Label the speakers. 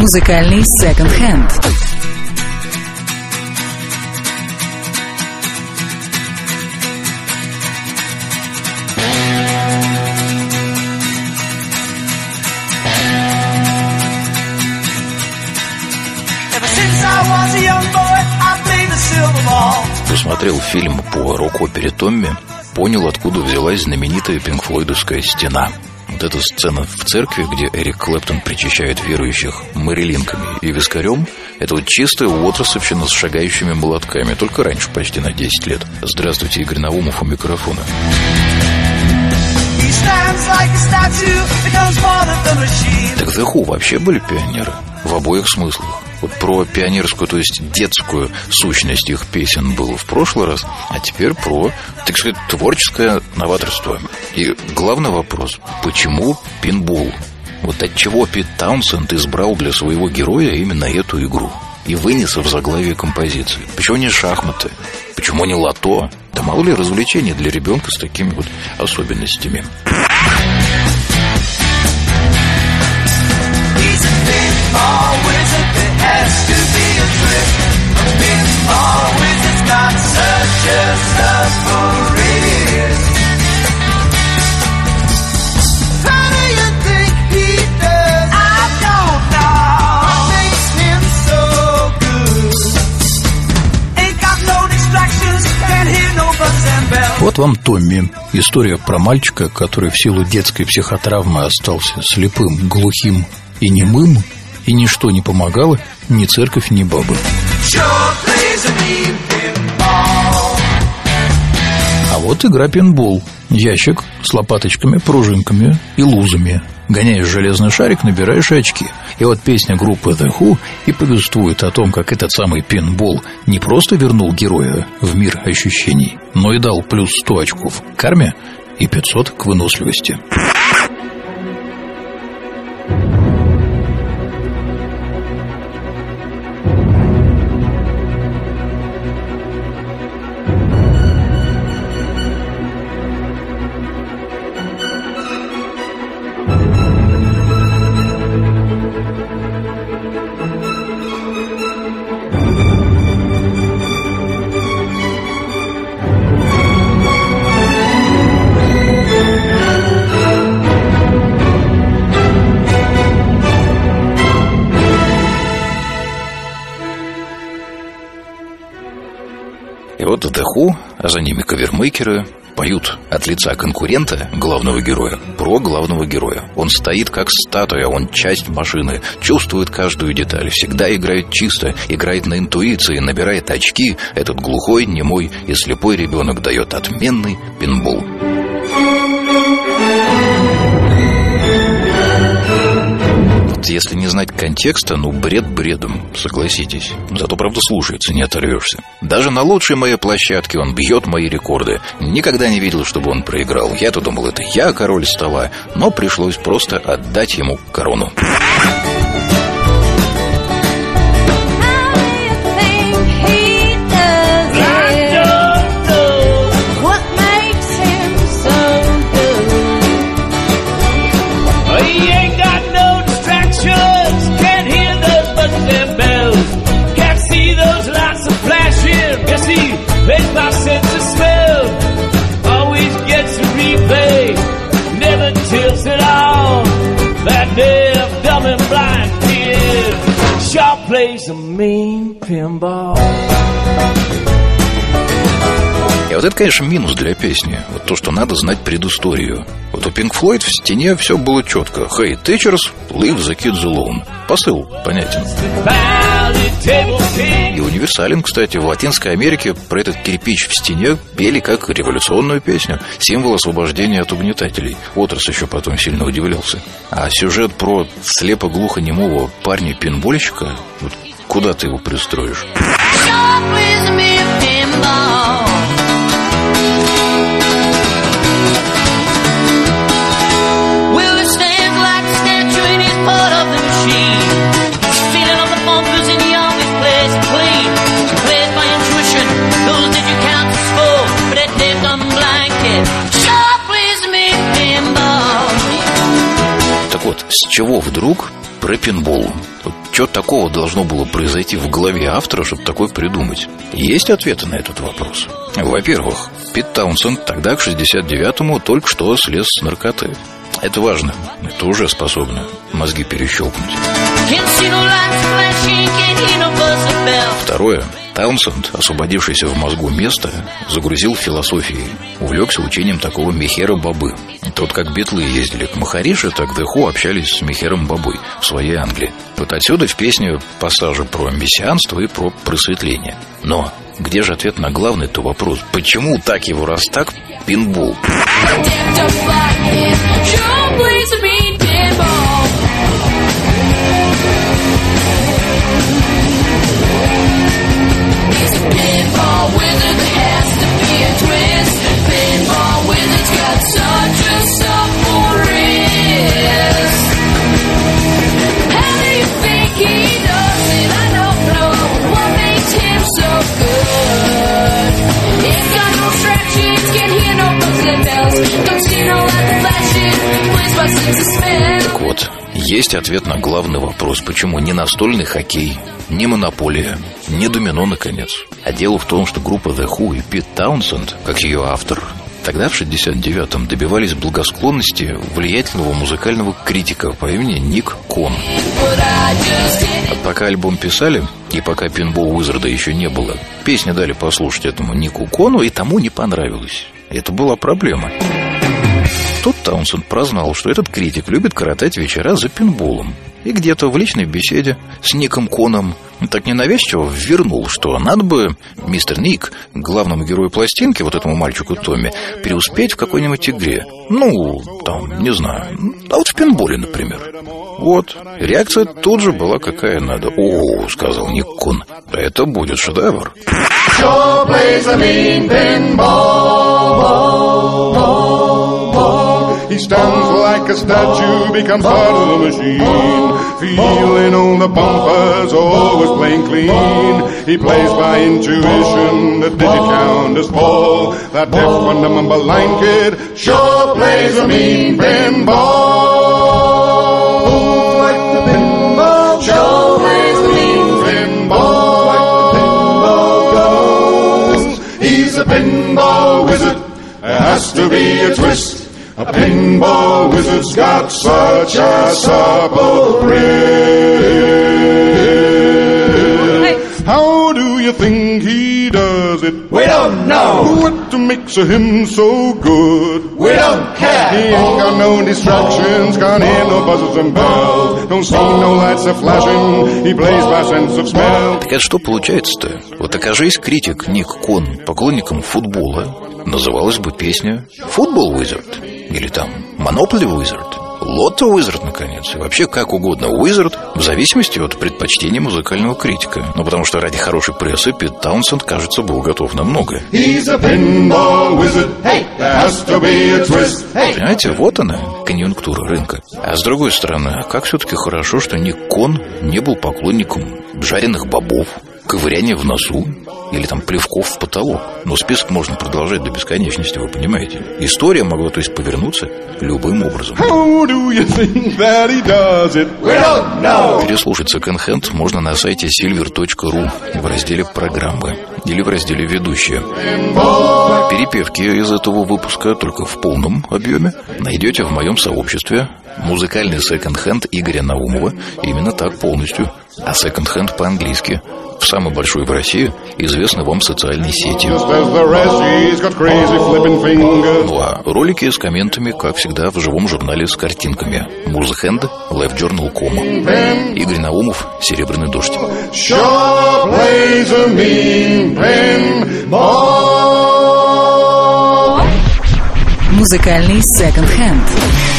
Speaker 1: Музыкальный секонд-хенд.
Speaker 2: Посмотрел фильм по рок-опере «Томми», понял, откуда взялась знаменитая пинк-флойдовская «Стена». Вот эта сцена в церкви, где Эрик Клэптон причащает верующих мэрилинками и вискарем, это вот чистая уотерсовщина с шагающими молотками, только раньше почти на 10 лет. Здравствуйте, Игорь Наумов у микрофона. Так The Who вообще были пионеры в обоих смыслах. Вот про пионерскую, то есть детскую сущность их песен было в прошлый раз, а теперь про, так сказать, творческое новаторство. И главный вопрос: почему пинбол? Вот отчего Пит Таунсенд избрал для своего героя именно эту игру и вынес в заглавие композиции? Почему не шахматы? Почему не лото? Да мало ли развлечений для ребенка с такими вот особенностями. Вот вам Томми. История про мальчика, который в силу детской психотравмы остался слепым, глухим и немым, и ничто не помогало, ни церковь, ни бабы. А вот игра пинбол. Ящик с лопаточками, пружинками и лузами. Гоняешь железный шарик, набираешь очки. И вот песня группы The Who и повествует о том, как этот самый пинбол не просто вернул героя в мир ощущений, но и дал плюс 100 очков к карме и 500 к выносливости. И вот The Who, а за ними кавермейкеры, поют от лица конкурента, главного героя, про главного героя. Он стоит как статуя, он часть машины, чувствует каждую деталь, всегда играет чисто, играет на интуиции, набирает очки. Этот глухой, немой и слепой ребенок дает отменный пинбол. Если не знать контекста, бред бредом, согласитесь. Зато, правда, слушается, не оторвешься. Даже на лучшей моей площадке он бьет мои рекорды. Никогда не видел, чтобы он проиграл. Я-то думал, это я король стола, но пришлось просто отдать ему корону. И вот это, конечно, минус для песни. Вот то, что надо знать предысторию. Вот у Pink Floyd в «Стене» все было четко. Hey, teachers, leave the kids alone. Посыл понятен. И универсален, кстати. В Латинской Америке про этот кирпич в стене пели как революционную песню. Символ освобождения от угнетателей. Уотерс еще потом сильно удивлялся. А сюжет про слепо-глухонемого парня-пинбольщика, вот куда ты его пристроишь? Так вот, с чего вдруг про пинбол? Что такого должно было произойти в голове автора, чтобы такое придумать? Есть ответы на этот вопрос. Во-первых, Пит Таунсенд тогда, к 69-му, только что слез с наркоты. Это важно. Это уже способно мозги перещелкнуть. Второе. Таунсенд, освободившийся в мозгу место, загрузил философией, увлекся учением такого Мехера Бабы. Тот, как Битлы ездили к Махарише, так The Who общались с Мехером Бабой в своей Англии. Вот отсюда в песне пассажи про мессианство и про просветление. Но где же ответ на главный-то вопрос? Почему так его раз так пинбол? Так вот, есть ответ на главный вопрос. Почему не настольный хоккей, не монополия, не домино, наконец. А дело в том, что группа The Who и Пит Таунсенд, как ее автор, тогда, в 69-м, добивались благосклонности влиятельного музыкального критика по имени Ник Кон. А пока альбом писали, и пока Pinball Wizard еще не было, песни дали послушать этому Нику Кону, и тому не понравилось. Это была проблема. Тут Таунсенд прознал, что этот критик любит коротать вечера за пинболом. И где-то в личной беседе с Ником Коном так ненавязчиво ввернул, что надо бы, мистер Ник, главному герою пластинки, вот этому мальчику Томми, преуспеть в какой-нибудь игре. Ну, там, не знаю, а вот в пинболе, например. Вот, реакция тут же была какая надо. «О, — сказал Ник Кон, — это будет шедевр».
Speaker 3: Sure plays a mean pinball. He stands like a statue, becomes part of the machine, feeling all the bumpers, always playing clean. He plays by intuition, the digit count is full. That deaf and dumb blind kid sure plays a mean pinball. Like the pinball, sure plays a mean pinball. Like the pinball goes. He's a pinball wizard. There has to be a twist. A pinball wizard's got such a supple wrist. How do you think he does it?
Speaker 4: We don't know.
Speaker 3: What makes him so good?
Speaker 4: We don't care.
Speaker 3: He ain't got no distractions, can't hear no buzzers and bells, don't see no lights a flashing, he plays by sense of smell.
Speaker 2: Так это что получается-то? Вот окажись критик Ник Кон поклонником футбола, называлась бы песня «Football Wizard» или там «Monopoly Wizard», «Lotto Wizard», наконец, и вообще как угодно Wizard, в зависимости от предпочтений музыкального критика. Ну, потому что ради хорошей прессы Пит Таунсенд, кажется, был готов на многое. Понимаете, вот она, конъюнктура рынка. А с другой стороны, как все-таки хорошо, что Ник Кон не был поклонником жареных бобов, ковыряние в носу или там плевков в потолок. Но список можно продолжать до бесконечности, вы понимаете. История могла, то есть, повернуться любым образом. Переслушать секонд-хенд можно на сайте silver.ru в разделе «Программы» или в разделе «Ведущие». Перепевки из этого выпуска только в полном объеме найдете в моем сообществе «Музыкальный секонд-хенд» Игоря Наумова. Именно так полностью. А секонд-хенд по-английски в самой большой в России известной вам социальной сети. Ну а ролики с комментами, как всегда, в живом журнале с картинками. Музхенд, LiveJournal.com. Игорь Наумов, «Серебряный дождь».
Speaker 1: Музыкальный секонд-хенд.